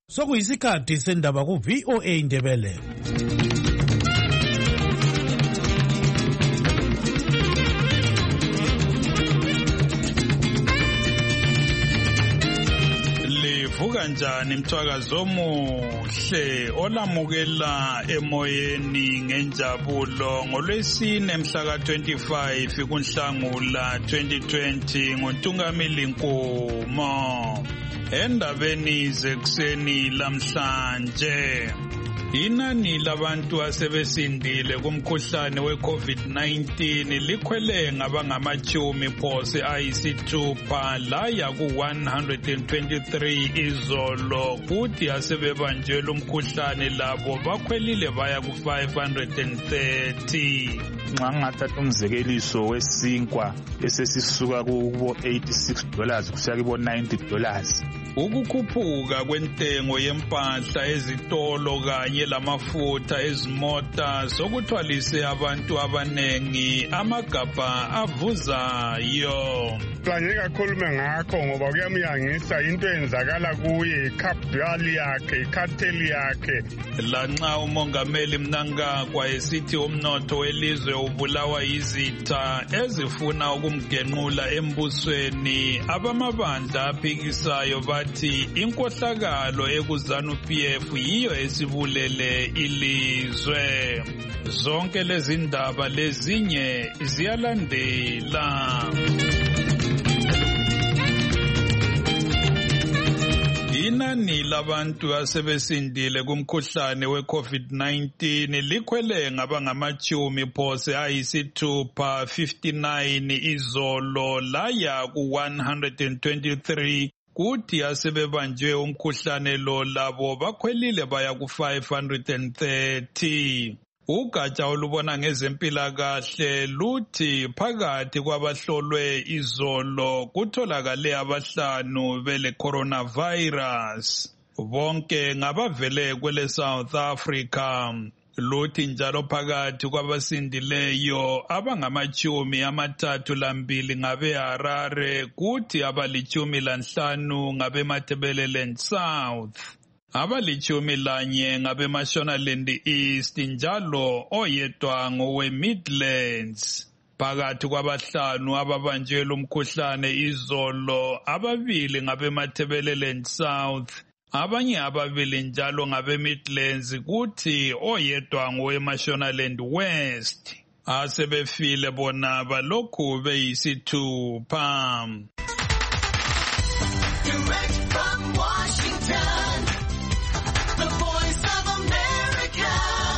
Sokuyisikhathi sendaba ku VOA Indebele. Livuka njani mthwakazo omuhle olamukela emoyeni ngenjabulo ngolwesine mhla ka-25 kuNhlangula 2020 nguNtungamili Nkomo. Endabeni zekuseni lamhlanje, inani labantu asebesindile kumkhuhlane we-COVID-19 likhwele ngabangama-10 phose ayisithupha laya ku-123 izolo, kuthi asebebanjelwe umkhuhlane labo bakhwelile baya ku-530. Nxa ngathatha umzekeliso wesinkwa esesisuka kubo $86 kusiya kubo $90. Ukukhuphuka kwentengo yempahla ezitolo kanye lamafutha ezimota sokuthwalise abantu abanengi amagabha avuzayo. Ngeke kakhulume ngakho ngoba kuyamyangisa into eyenzakala kuye, ikhabhali yakhe, ikhatheli yakhe. Lanxa umongameli Mnangagwa esithi umnotho welizwe ubulawa yizitha ezifuna ukumgenqula embusweni, abamabandla aphikisayo bathi inkohlakalo ekuZANU-PF yiyo esibulele ilizwe. Zonke lezi ndaba lezinye ziyalandela. Inani labantu asebesindile kumkhuhlane we-COVID-19 likhwele ngabangama-10 phose ayisithupha 59 izolo laya ku-123, kuthi asebebanjwe umkhuhlane lo labo bakhwelile baya ku-530. Ugatsha olubona ngezempilakahle luthi phakathi kwabahlolwe izolo kutholakale 5 bele coronavirus, bonke ngabavele kwele South Africa. Luthi njalo phakathi kwabasindileyo abangama-32 ngabe Harare, kuthi abali-15 ngabe Matabeleland South, abali-11 ngabe Mashonaland East njalo oyedwa ngowe Midlands. Phakathi kwabahlanu ababanjelwe umkhuhlane izolo, 2 ngabe Matabeleland South, abanye 2 njalo ngabe Midlands, kuthi oyedwa ngowe Mashonaland West. Asebefile bona balokhu beyisithupha. Direct from Washington, the Voice of America,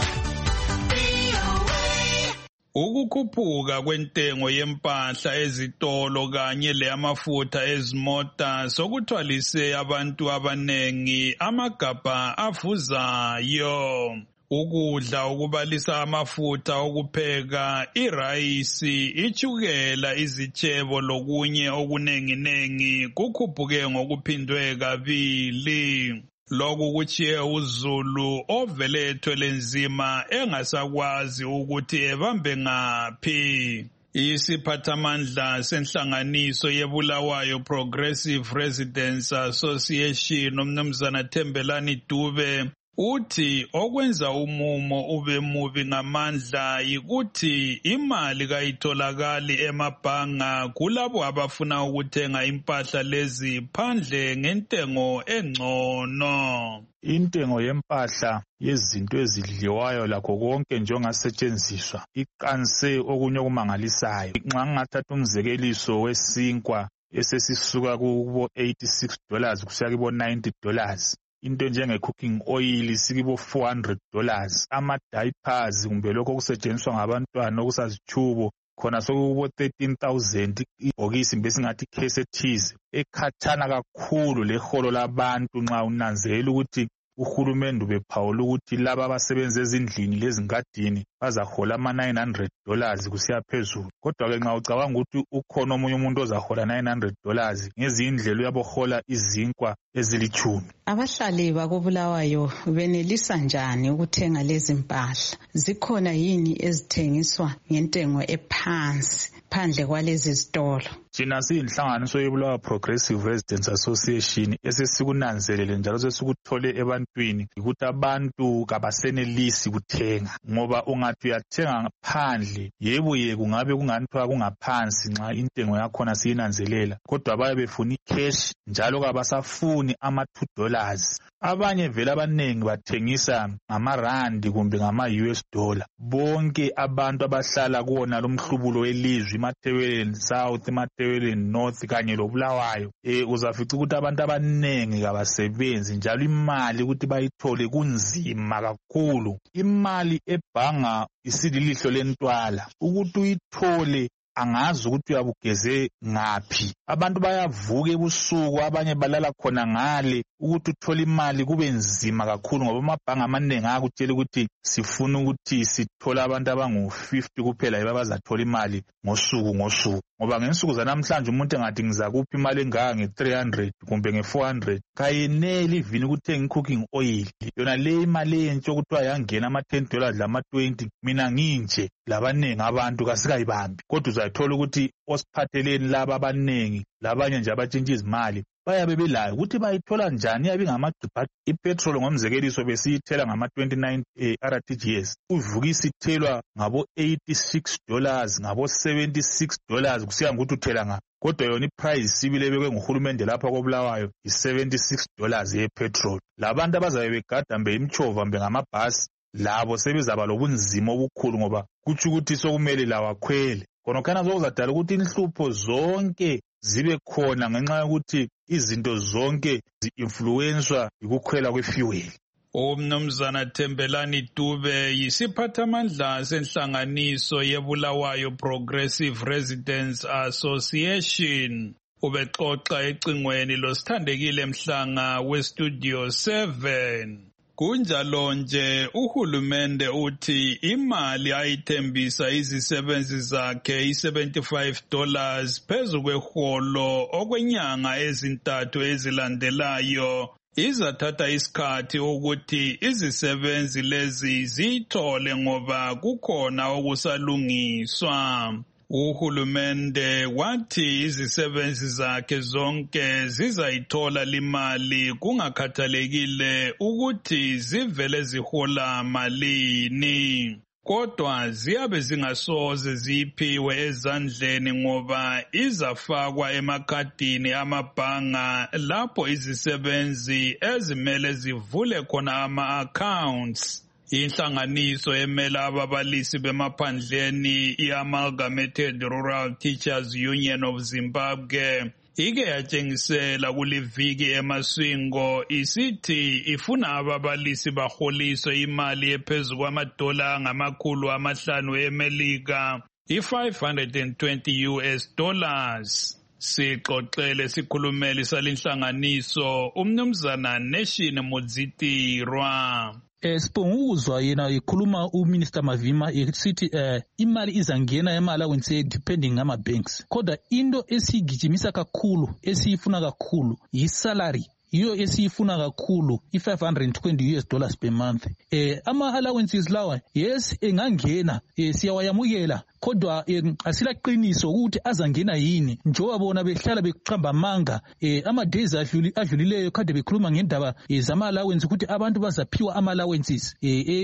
VOA. Ukukhuphuka kwentengo yempahla ezitolo kanye leyamafutha ezimota sokuthwalise abantu abanengi amagabha avuzayo. Ukudla okubalisa amafutha okupheka, irayisi, itshukela, izitshebo lokunye okunenginengi kukhuphuke ngokuphindwe kabili. Lokhu kutshiye uZulu ovele ethwele nzima engasakwazi ukuthi ebambe ngaphi. Isiphathamandla senhlanganiso yeBulawayo Progressive Residents Association uMnumzana Thembelani Dube uthi okwenza umumo ube mubi ngamandla yikuthi imali kayitholakali emabhanga kulabo abafuna ukuthenga impahla lezi phandle ngentengo engcono. Intengo yempahla yezinto ezidliwayo lakho konke njengasetshenziswa iqanse okunye okumangalisayo. Nxa ngathatha umzekeliso wesinkwa esesisuka kubo $86 kusiya kubo $90, into njenge-cooking oil sikibo $400, ama-diapers kumbe lokho okusetshenziswa ngabantwana okusazitshubo khona sokubo 13,000, ibhokisi besingathi case ethize ekhathana kakhulu leholo labantu. Nxa unanzelela ukuthi uhulumende ubephawula ukuthi laba abasebenza ezindlini lezingadini bazahola ama-$900 kusiya phezulu, kodwa-ke nxa ucabanga ukuthi ukhona omunye umuntu ozahola $900 ngezindlela uyabohola izinkwa ezili-10. Abahlali bakobulawayo benelisa njani ukuthenga lezi mpahla? Zikhona yini ezithengiswa ngentengo ephansi phandle kwalezi zitolo? thina siyinhlanganiso yebulawayo Progressive Residents Association esesikunanzelele njalo sesikuthole ebantwini ukuthi abantu kabasenelisi kuthenga, ngoba ungathi uyathenga phandle yebo kungabe kunganithiwa kungaphansi nxa intengo yakhona siyinanzelela, kodwa baye befuna icash njalo kabasafuni ama$2. Abanye vele abanengi bathengisa ngama-rand kumbe ngama-US dollar. Bonke abantu abahlala kuwona lo mhlubulo welizwe, iMatabeleland South, iMatabeleland North kanye loBulawayo, uzafica ukuthi abantu abanengi kabasebenzi njalo imali ukuthi bayithole kunzima kakhulu. Imali ebhanga isililihlo lentwala, ukuthi uyithole angazi ukuthi uyabugeze ngaphi. Abantu bayavuka ebusuku, abanye balala khona ngale ukuthi uthola imali kube nzima kakhulu, ngoba amabhanga amaningi akutshela ukuthi sifuna ukuthi sithola abantu abangu-50 kuphela yibo abazathola imali ngosuku, ngoba ngensuku zanamhlanje umuntu engathi ngizakupha imali engaka nge-300 kumbe nge-400 kayeneli ivini ukuthenga i-cooking oil. Yona le imali entsha okuthiwa yangena ama-$10 lama-20, mina nginje labanengi abantu kasikayibambi, kodwa uzayithola ukuthi osiphatheleni laba abanengi labanye nje abatshintsha izimali bayabe belayo ukuthi bayithola njani. Yabe ngama-griphat. Ipetrol ngomzekeliso besiyithela ngama-29 RTGS, uvuka isithelwa ngabo-$86 ngabo-$76 kusiya ngokuthi uthela ngaphi, kodwa yona iprice sibile ebekwe nguhulumende lapha koBulawayo i$76 yepetrol. Labantu abazabe begada mbe imchova mbe ngamabhasi labo sebezaba lobunzima obukhulu, ngoba kutsho ukuthi sokumele lawo akhwele. Khonokhana sokuzadala ukuthi inhlupho zonke zibe khona ngenxa yokuthi izinto zonke zi-influenswa yikukhwela kwefuel. Umnumzana Thembelani Dube yisiphathamandla senhlanganiso yeBulawayo Progressive Residents Association. Ubexoxa ecingweni losithandekile Mhlanga weStudio 7. Kunjalo nje uhulumende uthi imali ayithembisa izisebenzi zakhe $75 phezu kweholo okwenyanga ezintathu ezilandelayo izathatha isikhathi ukuthi izisebenzi lezi zithole ngoba kukhona okusalungiswa. Uhulumende wathi izisebenzi zakhe zonke zizayithola limali kungakhathalekile ukuthi zivele zihola malini, kodwa ziyabe zingasoze ziphiwe ezandleni ngoba izafakwa emakhadini amabhanga lapho izisebenzi ezimele zivule khona ama-accounts. Inhlanganiso emela ababalisi bemaphandleni i-Amalgamated Rural Teachers Union of Zimbabwe ike yatshengisela kuliviki eMasvingo isithi ifuna ababalisi baholiswe imali ephezu kwamadola angama-500 eMelika, $520. Sixoxele sikhulumeli salinhlanganiso umnumzana Nation Mudzitirwa. Sibonguzwa yena ikhuluma uMinister Mavima esithi imali izangena ema-allowance depending ngama-banks, kodwa into esiyigijimisa kakhulu esiyifuna kakhulu yi-salary. Iyo esiyifuna kakhulu $520 per month. Ama-allowances lawa yes engangena siyawayamukela, kodwa asilaqiniso ukuthi azangena yini njengoba bona behlala beqamba amanga. Ama-days adlulileyo kade bekhuluma ngendaba zama-allowance ukuthi abantu bazaphiwa ama-allowances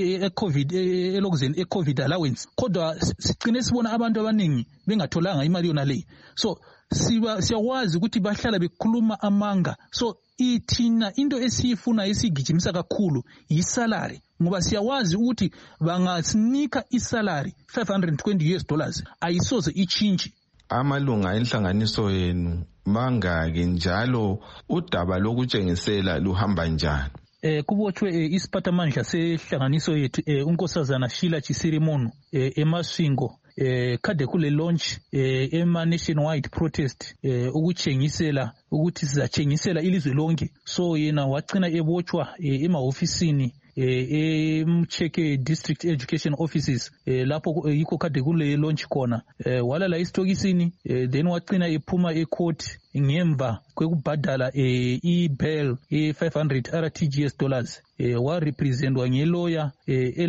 e-COVID allowance, kodwa sigcine sibona abantu abaningi bengatholanga imali yona leyi. So siyakwazi ukuthi bahlala bekhuluma amanga. So ithina into esiyifuna esigijimisa kakhulu yisalary, ngoba siyawazi ukuthi bangasinika isalary $520 ayisoze ichinji. Amalunga enhlanganiso yenu mangaki njalo udaba lokutshengisela luhamba njani? Kubotshwe isiphathamandla sehlanganiso yethu unkosazana Sheila Chisirimono eMasvingo kade kule launch ema-nationwide protest ukutshengisela ukuthi sizatshengisela ilizwe lonke. So yena wagcina ebotshwa emahofisini eMcheke District Education Offices lapho yikho kade kule launch khona. Walala isitokisini then wagcina ephuma ecourt ngemva kwekubhadala i-bail $500 RTGS. Warepresentwa ngelawyer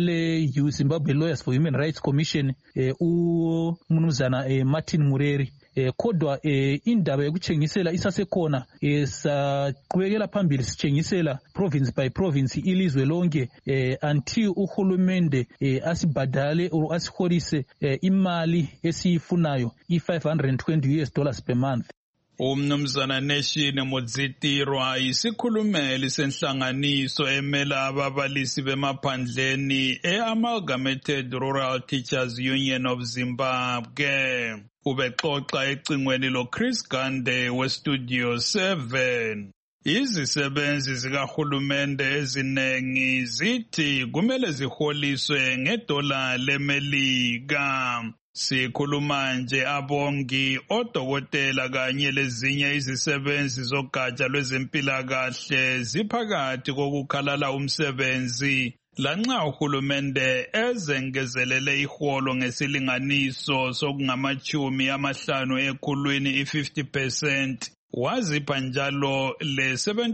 ele Zimbabwe Lawyers for Human Rights Commission umnumzana Martin Mureri. kodwa indaba yokuthengisela isasekhona. Saqhubekela phambili sithengisela province by province ilizwe lonke until uhulumende asibhadale or asiholise imali esiyifunayo $520 per month. Umnumzana Nation Modzitirwa isikhulumeli senhlanganiso emela ababalisi bemaphandleni e-Amalgamated Rural Teachers Union of Zimbabwe. Ubexoxa ecingweni lo Chris Gande weStudio 7. Izisebenzi zikahulumende ezinengi zithi kumele ziholiswe ngedola leMelika. Sikhuluma nje abongi, odokotela kanye lezinye izisebenzi zogatsha lwezempilakahle ziphakathi kokukhalala umsebenzi lanxa uhulumende ezengezelele iholo ngesilinganiso sokungama-50 ekhulwini 50%. Wazipha njalo le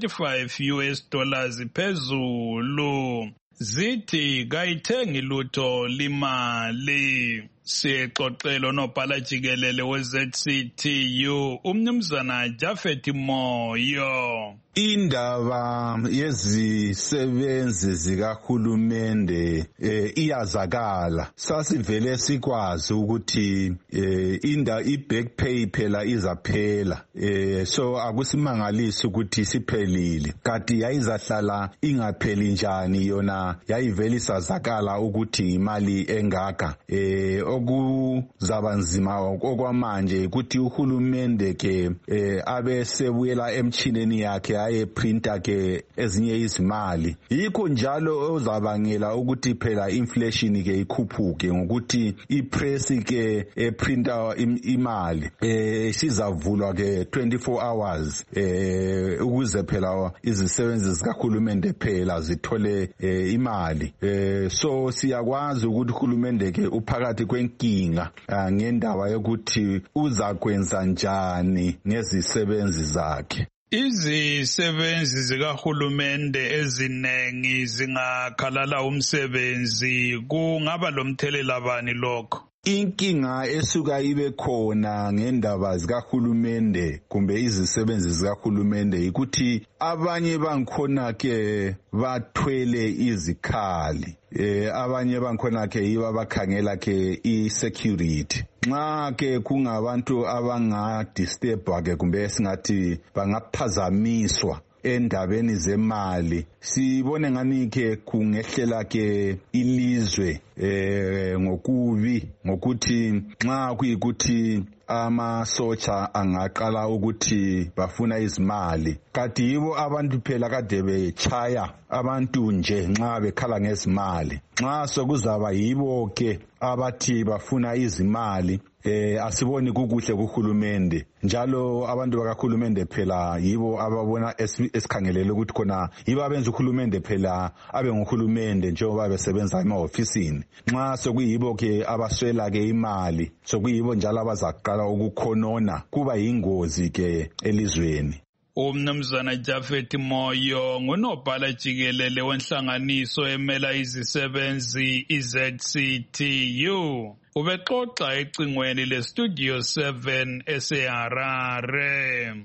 $75 phezulu. Zithi kayithengi lutho limali. Sixoxelo nobhala jikelele we-ZCTU umnumzana Japhet Moyo. Indaba yezisebenzi zikahulumende iyazakala. Sasivele sikwazi ukuthi i-back pay phela izaphela. So akusimangalisi ukuthi siphelile. Kanti yayizahlala ingapheli njani yona yayivele isazakala ukuthi imali engaka. Okuzaba nzima okwamanje ukuthi uhulumende ke abesebuyela emchineni yakhe aye printer ke ezinye izimali. Yikho njalo ozabangela ukuthi phela inflation ke ikhuphuke ngokuthi ipress ke printer imali sizavulwa ke 24 hours ukuze phela izisebenzi zikahulumende phela zithole imali. So siyakwazi ukuthi uhulumende ke uphakathi kwenkinga ngendaba yokuthi uzakwenza njani ngezisebenzi zakhe. Izisebenzi zikahulumende ezinengi zingakhalala umsebenzi, kungaba lomthelela bani lokho? Inkinga esuka ibe khona ngendaba zikahulumende kumbe izisebenzi zikahulumende ukuthi abanye bangikhona ke bathwele izikhali. Abanye bangikhona ke yiba bakhangela ke i-security. Nxa ke kungabantu abangadisturba ke kumbe singathi bangaphazamiswa endabeni zemali, sibone ngani ke kungehlela ke ilizwe ngokubi ngokuthi nxa kuyikuthi amasotsha angaqala ukuthi bafuna izimali. Kanti yibo abantu phela kade bechaya abantu nje nxa bekhala ngezimali. Nxa sokuzaba yibo ke abathi bafuna izimali, asiboni kukuhle kuhulumende. Njalo abantu bakahulumende phela yibo ababona esikhangelele ukuthi khona yibo abenza uhulumende phela abe nguhulumende njengoba besebenza ema-ofisini. Nxa sokuyibo ke abaswela ke imali, sokuyibo njalo abazaqala ukukhonona, kuba yingozi ke elizweni. Umnumzana Japhet Moyo ngunobhala jikelele wenhlanganiso emela izisebenzi i-ZCTU. Ubexoxa ecingweni leStudio 7 eseHarare.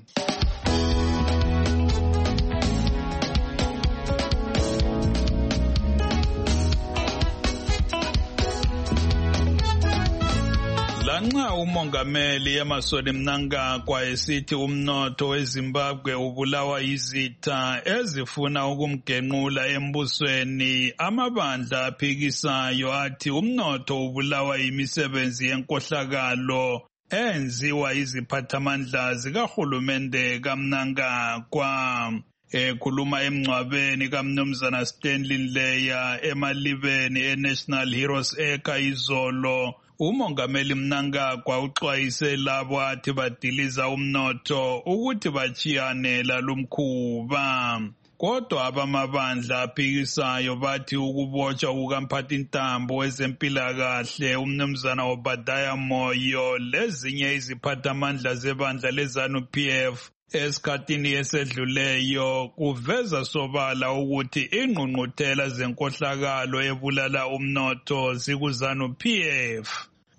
Lanxa umongameli Emmerson Mnangagwa esithi umnotho weZimbabwe ubulawa yizitha ezifuna ukumgenqula embusweni, amabandla aphikisayo athi umnotho ubulawa yimisebenzi yenkohlakalo enziwa iziphathamandla zikahulumende kaMnangagwa. Ekhuluma emngcwabeni kaMnumzana Stanley Leya emalibeni eNational Heroes Acre izolo, umongameli Mnangagwa uxwayise labo athi badiliza umnotho ukuthi bachiyane lalumkhuba. Kodwa abamabandla aphikisayo bathi ukubotshwa kukamphathintambo wezempilakahle umnumzana Obadiah Moyo lezinye iziphathamandla zebandla leZANU-PF esikhathini esedluleyo kuveza sobala ukuthi ingqungquthela zenkohlakalo ebulala umnotho zikuZANU-PF.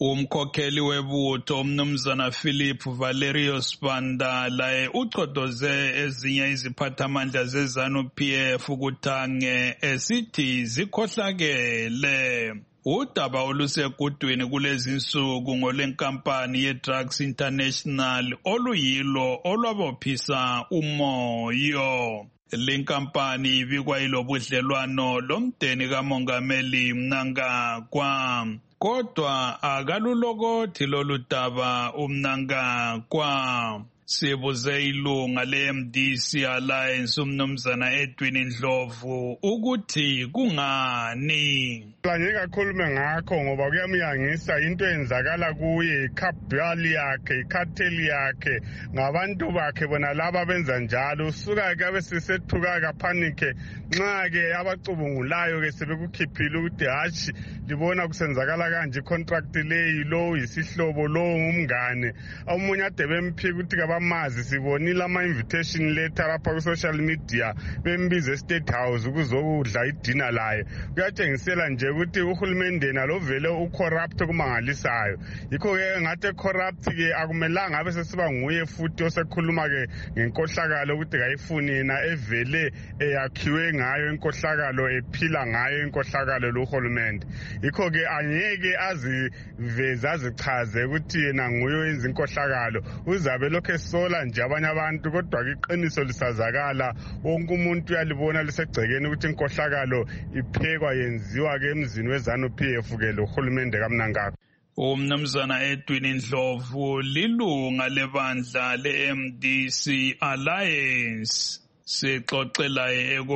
Umkhokheli webutho umnumzana Philip Valerio Spandala uchodoze ezinye iziphathamandla zeZANU-PF ukuthange esithi zikhohlakele. Udaba olusegudwini kulezi nsuku ngolenkampani ye-Drugs International oluyilo olwabophisa umoyo. Lenkampani ibikwa ilobudlelwano lomdeni kaMongameli Mnangagwa. Kodwa akalulokothi lolu daba uMnangagwa. Sibuze ilunga le-MDC Alliance umnumzana Edwin Ndlovu ukuthi kungani. Ngeke kakhulume ngakho ngoba kuyamyangisa into eyenzakala kuye, ikhabhali yakhe, ikhatheli yakhe, ngabantu bakhe bona laba benza njalo. Usuka ke abesesethuka kaphanike nxa ke abacubungulayo ke sebekukhiphile ukuthi hashi libona kusenzakala kanje contract leyi, lo yisihlobo, lo ngumngane. Omunye ade bemphika ukuthi kabamazi, sibonile ama-invitation letter lapha ku-social media bembiza e-State House ukuzokudla idina laye. Kuyatshengisela nje ukuthi uhulumende nalo vele ucorrupt kumangalisayo. Yikho ke ngathi corrupt ke akumelanga abe sesiba nguye futhi osekhuluma ke ngenkohlakalo ukuthi kayifuni yena evele eyakhiwe ngayo inkohlakalo, ephila ngayo inkohlakalo lo hulumende. Yikho ke angeke aziveze azichaze ukuthi yena nguye oyenza inkohlakalo. Uzabe lokho esola nje abanye abantu, kodwa ke iqiniso lisazakala. Wonke umuntu uyalibona lisegcekeni ukuthi inkohlakalo iphekwa yenziwa ke emzini weZANU-PF ke lo hulumende kaMnangagwa. Umnumzana Edwin Ndlovu lilunga lebandla le-MDC Alliance. Sixoxela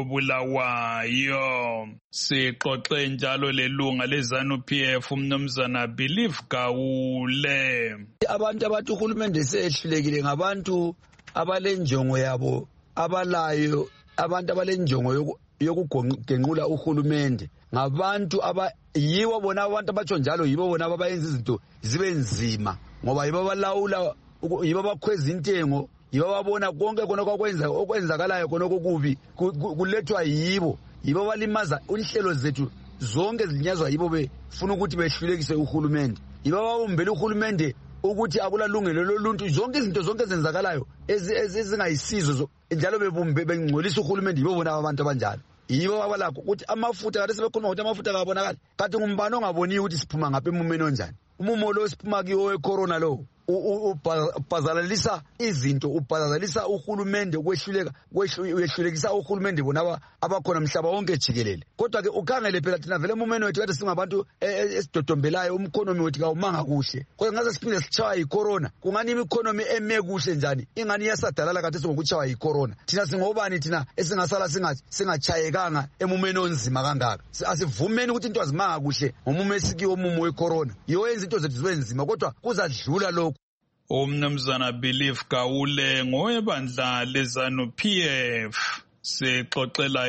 ekobulawayo. Sixoxe njalo lelunga leZANU-PF umnumzana Believe Gawule. Abantu abathi uhulumende sehlulekile ngabantu abalenjongo yabo abalayo, abantu abalenjongo yokugenqula uhulumende, ngabantu yibo bona abantu abatsho njalo, yibo bona abayenza izinto zibe nzima, ngoba yibo balawula, yibo bakhweza intengo, yibo babona konke khona okwenzakalayo khona okubi kulethwa yibo balimaza inhlelo zethu zonke zilinyazwa yibo befuna ukuthi behlulekise uhulumende, yibo babumbele uhulumende ukuthi akulalungelo loluntu. Zonke izinto zonke ezenzakalayo ezingayisizo njalo bengcolisa uhulumende, yibo bona abantu abanjalo. Yibo babalakho ukuthi amafutha kade sebekhuluma ukuthi amafutha kabonakala. Kanti ngumbani ongaboniyo ukuthi siphuma ngapha emumeni onjani? Umumo lo siphuma kiwo we-corona lo ubhazalalisa izinto, ubhazalalisa uhulumende, uyehlulekisa uhulumende bona abakhona mhlaba wonke jikelele. Kodwa ke ukhangele phela thina vele emumeni wethu kade singabantu esidodombelayo, umkhonomi wethu kawumanga kuhle. Kodwa ngaze siphinde sitshaywa yicorona, kungani imikhonomi eme kuhle njani ingani iyasadalala kade singokutshaywa yicorona? Thina singobani thina esingasala singatshayekanga emumeni onzima kangaka? Asivumeni ukuthi into azimanga kuhle ngomumo esikiwo, umumo wecorona yiwo yenza into zethu zibe nzima, kodwa kuzadlula lokho. Umnumzana Believe Gawule ngowebandla leZANU-PF. Sixoxela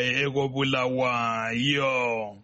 ekobulawayo.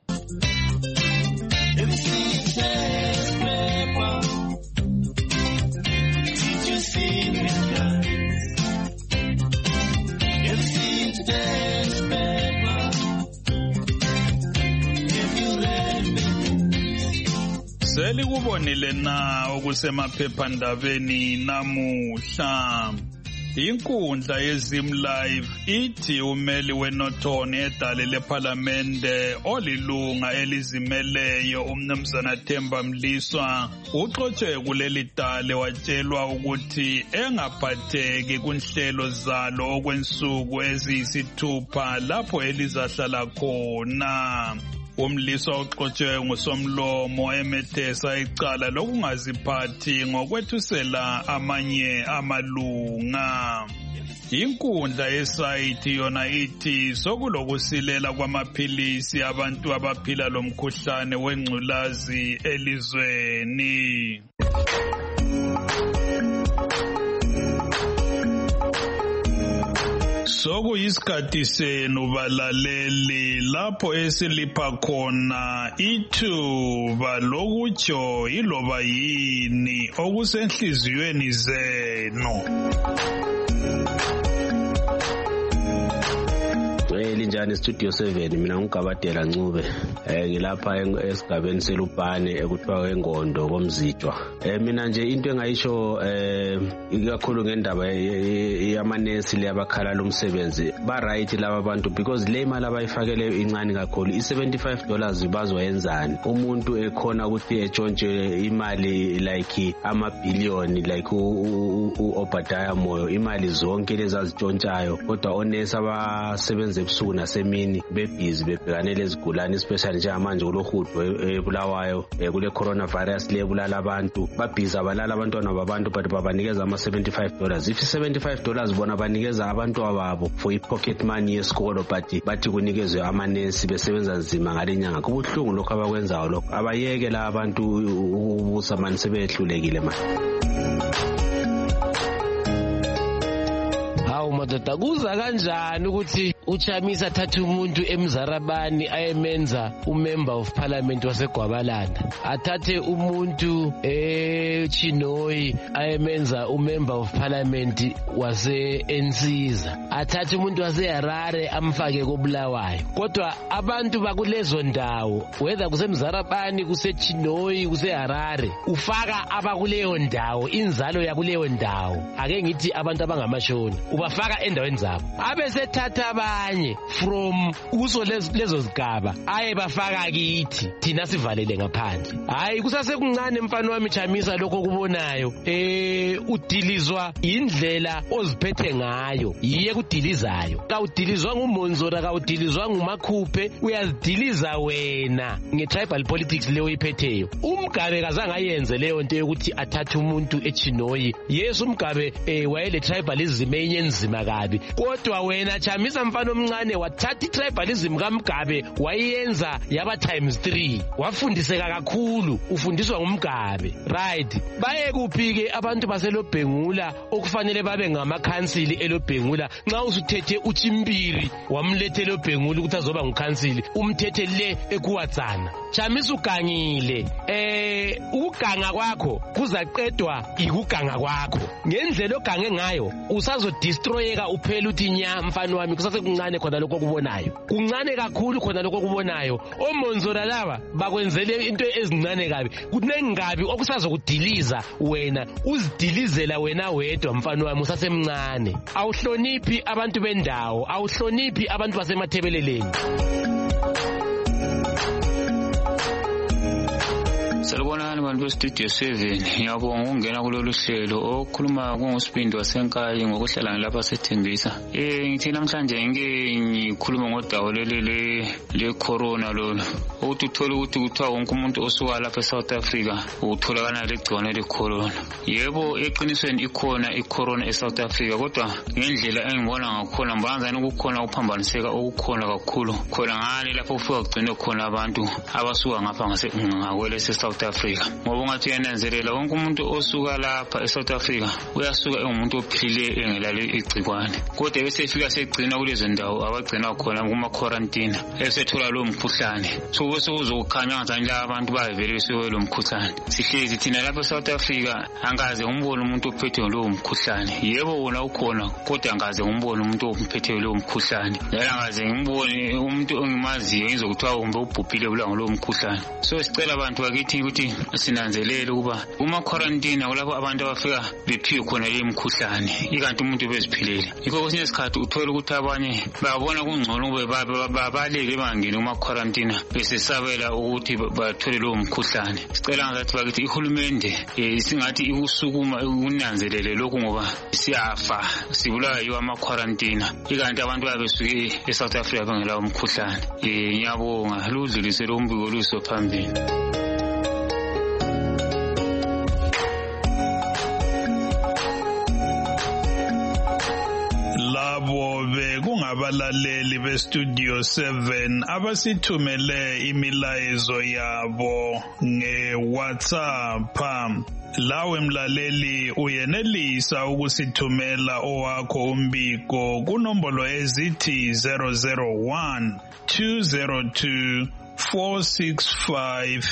Selikubonile na okusemaphephandabeni namuhla. Inkundla yeZim Live ithi umeli weNorton edale lePhalamende olilunga elizimeleyo umnumzana Themba Mliswa uxotshwe kuleli dale, watshelwa ukuthi engaphatheki kunhlelo zalo okwensuku eziyisithupha lapho elizahlala khona. Umliswa uxotshwe ngusomlomo emethesa icala lokungaziphathi ngokwethusela amanye amalunga. Inkundla yesayithi yona ithi sokulokusilela kwamaphilisi abantu abaphila lomkhuhlane wengculazi elizweni. Sokuyisikhathi senu balaleli lapho esilipha khona ithuba lokutsho iloba yini okusenhliziyweni zenu. Linjani Studio 7 mina ngugabadela Ncube ngilapha esigabeni selupane ekuthiwa eNgondo komzijwa. Mina nje into engayisho ikakhulu ngendaba yamanesi leyabakhala lomsebenzi ba right laba bantu because le imali abayifakele incane kakhulu $75 bazoyenzani umuntu ekhona ukuthi etshontshe imali like amabhillion like uObadiah Moyo imali zonke lezi azitshontshayo kodwa onesi abasebenza ebusuku nasemini bebhizi bebhekane lezigulane especially njengamanje kulohudo ebulawayo kule coronavirus lebulala abantu babhizi abalala abantwana babantu but babanikeza $75 if $75 bona banikeza abantu ababo for pocket money yesikolo but bathi kunikezwe amanesi besebenza nzima ngalenyanga kubuhlungu lokho abakwenzayo lokho abayeke la abantu ubusa manje sebehlulekile manje. Madoda kuza kanjani ukuthi uChamisa athathe umuntu eMzarabani ayemenza umember of parliament waseGwabalanda athathe umuntu eChinoyi ayemenza umember of parliament waseNsiza athathe umuntu waseHarare amfake koBulawayo kodwa abantu bakulezo ndawo whether kuseMzarabani kuseChinoyi kuseHarare ufaka abakuleyo ndawo inzalo yakuleyo ndawo ake ngithi abantu abangamashoni ubafaka endaweni zabo abesethatha abanye from kuso lezo zigaba aye bafaka kithi thina sivalele ngaphandle hayi kusasekuncane mfana wami Chamisa lokho kubonayo udilizwa indlela oziphethe ngayo yiye kudilizayo ka udilizwa nguMonzora ka udilizwa nguMakhuphe uyazidiliza wena ngetribal politics leyo iphetheyo uMgabe kazange ayenze leyo nto yokuthi athathe umuntu eChinoyi yesu uMgabe wayele tribalism enyenzima kabi kodwa wena Chamisa mfana omncane wathatha itribalism kaMgabe wayenza yaba ×3 wafundiseka kakhulu ufundiswa nguMgabe right baye kuphike abantu baselobhengula okufanele babe ngamakhansili elobhengula nxa usuthethe uChimbiri wamlethela obhengula ukuthi azoba ngukhansili umthethe le ekuwatsana Chamisa ugangile ukuganga kwakho kuzaqedwa ikuganga kwakho ngendlela ogange ngayo usazodestroyeka uphela uthi nya mfana wami kusasekuncane khona lokho kubonayo kuncane kakhulu khona lokho kubonayo oMonzora laba bakwenzele into ezincane kabi kunengabi okusazokudiliza wena uzidilizela wena wedwa mfana wami usasemncane awuhloniphi abantu bendawo awuhloniphi abantu basemathebeleleni. Salubonani bantu bestudio 7 ngiyabonga ukungena kulolu hlelo okhuluma kunguSibindi waseNkayi ngokuhlala lapha sethembisa ngithi namhlanje ngikhuluma ngodawo le corona lolu ukuthi uthola ukuthi kuthiwa wonke umuntu osuka lapha eSouth Africa utholakala legcikwane lecorona yebo eqinisweni ikhona icorona eSouth Africa kodwa ngendlela engibona ngakhona mbanzani ukukhona ukuphambaniseka okukhona kakhulu khona ngale lapho ufika kugcine khona abantu abasuka ngapha ngakwele South Africa ngoba ungathi uyananzelela wonke umuntu osuka lapha eSouth Africa uyasuka engumuntu ophile engelale igcikwane kodwa bese efika segcina kulezo ndawo abagcina khona kuma quarantine esethola lo mkhuhlane so bese uzokhanya ngazani la abantu bavele besuke lo mkhuhlane sihlezi thina lapha eSouth Africa angaze umbone umuntu ophethe lo mkhuhlane yebo wona ukhona kodwa angaze umbone umuntu ophethe lo mkhuhlane yala angaze ngibone umuntu ongimaziyo ngizokuthiwa umbe ubhubhile bula ngalo mkhuhlane so sicela abantu bakithi ukuthi sinanzelele ukuba uma quarantine kulapho abantu abafika bephiwe khona le mkhuhlane ikanti umuntu beziphilele yikho kwesinye isikhathi uthola ukuthi abanye babona kungcono kube babaleke bangene kuma quarantine bese sabela ukuthi bathole lo mkhuhlane sicela ngathi bakithi ihulumende singathi ikusukuma ukunanzelele lokho ngoba siyafa sibulawa yiwa ama quarantine ikanti abantu babesuke eSouth Africa bengela umkhuhlane ngiyabonga ludlulisele umbiko luso phambili. Abalaleli bestudio 7 abasithumele imilayezo yabo ngeWhatsApp lawe mlaleli uyenelisa ukusithumela owakho umbiko kunombolo ezithi 001 202 465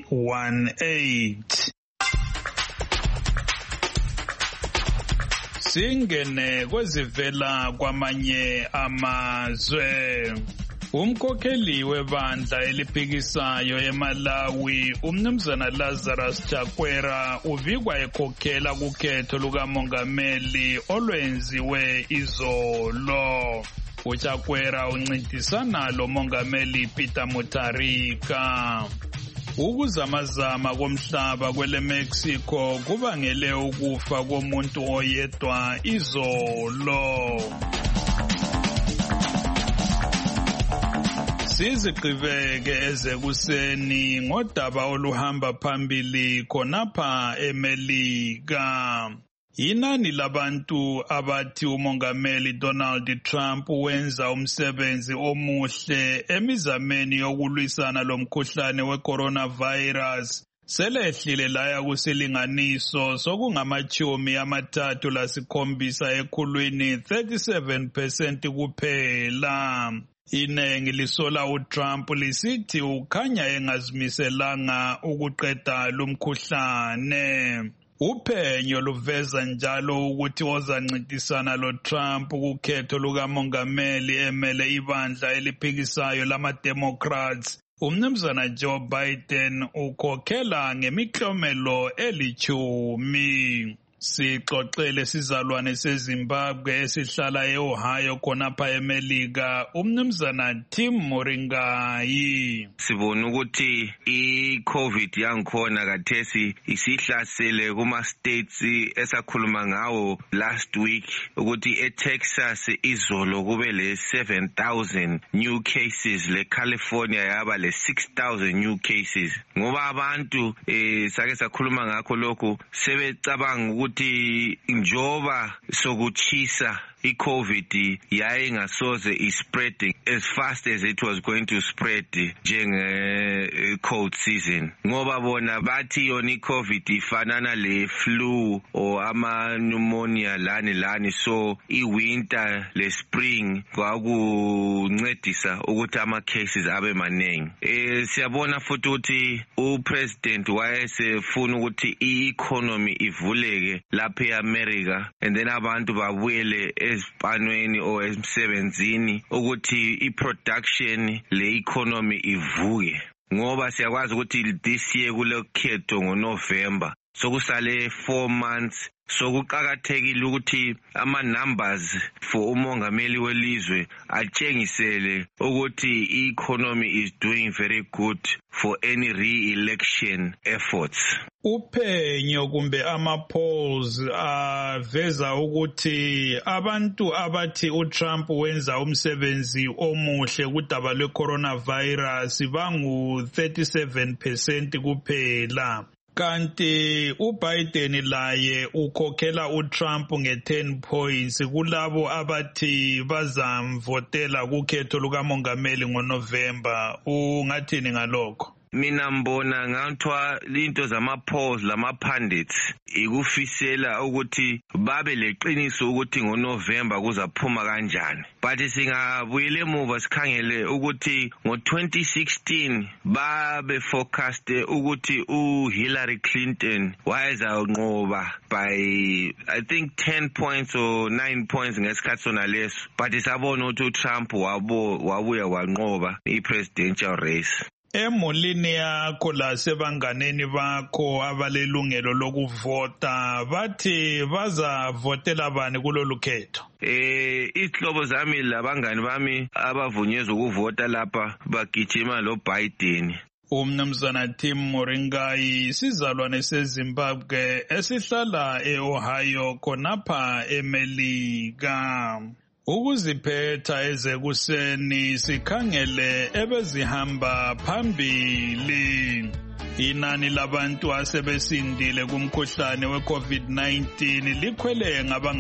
0318. Singene kwezivela kwamanye amazwe. Umkhokheli webandla eliphikisayo eMalawi, umnumzana Lazarus Chakwera, uvikwa ekhokhela kukhetho lukamongameli olwenziwe izolo. uChakwera uncintisana lo mongameli Peter Mutharika. Ukuzamazama komhlaba kwele Mexico kubangele ukufa komuntu oyedwa izolo. Siziqhubeke ezekuseni ngodaba oluhamba phambili khonapha eMelika. Inani labantu abathi umongameli Donald Trump wenza umsebenzi omuhle emizameni yokulwisana lomkhuhlane we-coronavirus selehlile laya kusilinganiso sokungama-37 ekhulwini 37% kuphela. Inengi lisola uTrump lisithi ukhanya engazimiselanga ukuqeda lumkhuhlane. Uphenyo luveza njalo ukuthi ozancintisana loTrump kukhetho lukamongameli emele ibandla eliphikisayo lama-Democrats, umnumzana Joe Biden, ukhokhela ngemiklomelo 10. Sixoxele sizalwane seZimbabwe esihlala eOhio khonapha eMelika, umnumzana Tim Moringai. Sibona ukuthi i-COVID yangikhona kathesi isihlasele kuma-states esakhuluma ngawo last week ukuthi eTexas izolo kube le-7,000 new cases, le-California yaba le-6,000 new cases. Ngoba abantu sake sakhuluma ngakho lokhu sebecabanga ukuthi njoba sokuchisa i-COVID yayingasoze i-spread as fast as it was going to spread njenge-cold season. Ngoba bona bathi yona i-COVID ifanana le-flu or ama-pneumonia lani, so i-winter le-spring kwakuncedisa ukuthi ama-cases abe maningi. Siyabona futhi ukuthi u-president wayesefuna ukuthi i-economy ivuleke lapha e-America and then abantu babuyele eziphanweni or emsebenzini ukuthi i-production le-economy ivuke. Ngoba siyakwazi ukuthi this year kulokhetho ngoNovember, sokusale 4 months. Sokuqakathekile ukuthi ama-numbers for umongameli welizwe atshengisele ukuthi i-economy is doing very good for any re-election efforts. Uphenyo kumbe ama-polls aveza ukuthi abantu abathi uTrump wenza umsebenzi omuhle kudaba lwe-coronavirus bangu-37% kuphela. Kanti uBiden laye ukhokhela uTrump nge-10 points kulabo abathi bazamvotela kukhetho lukamongameli ngoNovember. Ungathini ngalokho? Mina mbona ngathwa into zama-polls lama-pundits ikufisela ukuthi babe leqiniso ukuthi ngoNovember kuzaphuma kanjani. But singabuyela emuva sikhangele ukuthi ngo-2016 babe forecaste ukuthi uHillary Clinton wayezanqoba by I think 10 points or 9 points ngesikhathi sona leso. But sabona ukuthi uTrump wabuya wanqoba i-presidential race. Emolini yakho lasebanganeni bakho abalelungelo lokuvota bathi bazavotela bani kulolu khetho? Izihlobo zami labangani bami abavunyezwe ukuvota lapha bagijima lo Biden. Umnumzana Tim Moringai, sizalwane seZimbabwe esihlala eOhio khonapha eMelika. Ukuziphetha ezekuseni sikhangele ebezihamba phambili. Inani labantu asebesindile kumkhuhlane we-COVID-19 likhwele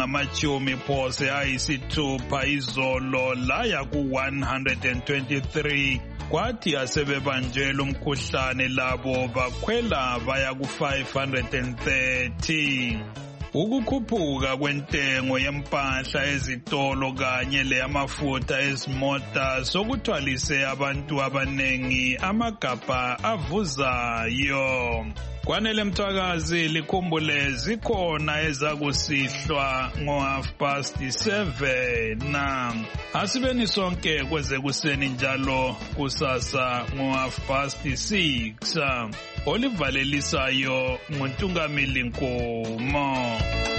ngabangama-60 izolo laya ku-123. Kwathi asebebanjelwe umkhuhlane labo bakhwela baya ku-530. Ukukhuphuka kwentengo yempahla ezitolo kanye leyamafutha ezimota sokuthwalise abantu abanengi amagabha avuzayo. Kwanele Mthwakazi likhumbule zikhona ezakusihlwa ngo7:30 na asibeni sonke kweze kuseni njalo kusasa ngo6:30 olivalelisayo nguNtungamili Nkomo.